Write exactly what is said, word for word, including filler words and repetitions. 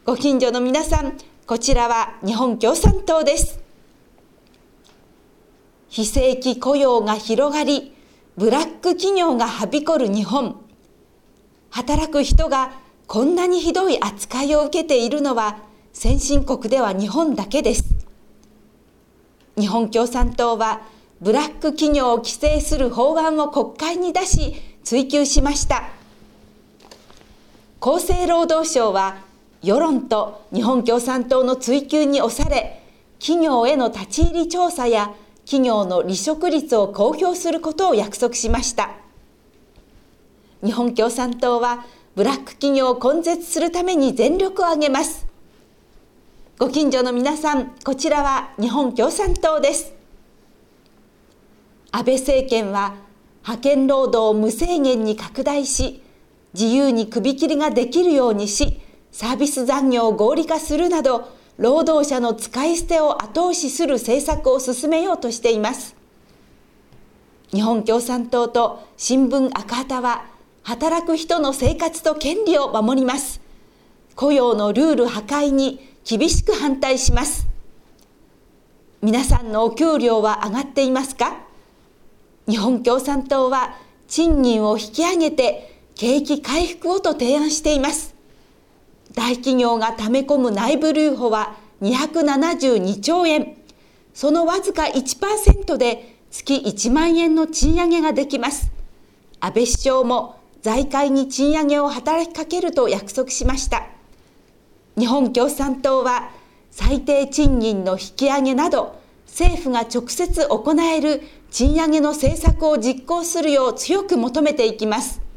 ご近所の皆さん、こちらは日本共産党です。非正規雇用が広がり、ブラック企業がはびこる日本。働く人がこんなにひどい扱いを受けているのは先進国では日本だけです。日本共産党はブラック企業を規制する法案を国会に出し追及しました。厚生労働省は世論と日本共産党の追及に押され、企業への立ち入り調査や企業の離職率を公表することを約束しました。日本共産党はブラック企業を根絶するために全力を挙げます。ご近所の皆さん、こちらは日本共産党です。安倍政権は派遣労働を無制限に拡大し、自由に首切りができるようにし、サービス残業を合理化するなど、労働者の使い捨てを後押しする政策を進めようとしています。日本共産党と新聞赤旗は、働く人の生活と権利を守ります。雇用のルール破壊に厳しく反対します。皆さんのお給料は上がっていますか？日本共産党は賃金を引き上げて景気回復をと提案しています。大企業が溜め込む内部留保はにひゃくななじゅうにちょうえん。そのわずか いちパーセント で月いちまんえんの賃上げができます。安倍首相も財界に賃上げを働きかけると約束しました。日本共産党は最低賃金の引き上げなど政府が直接行える賃上げの政策を実行するよう強く求めていきます。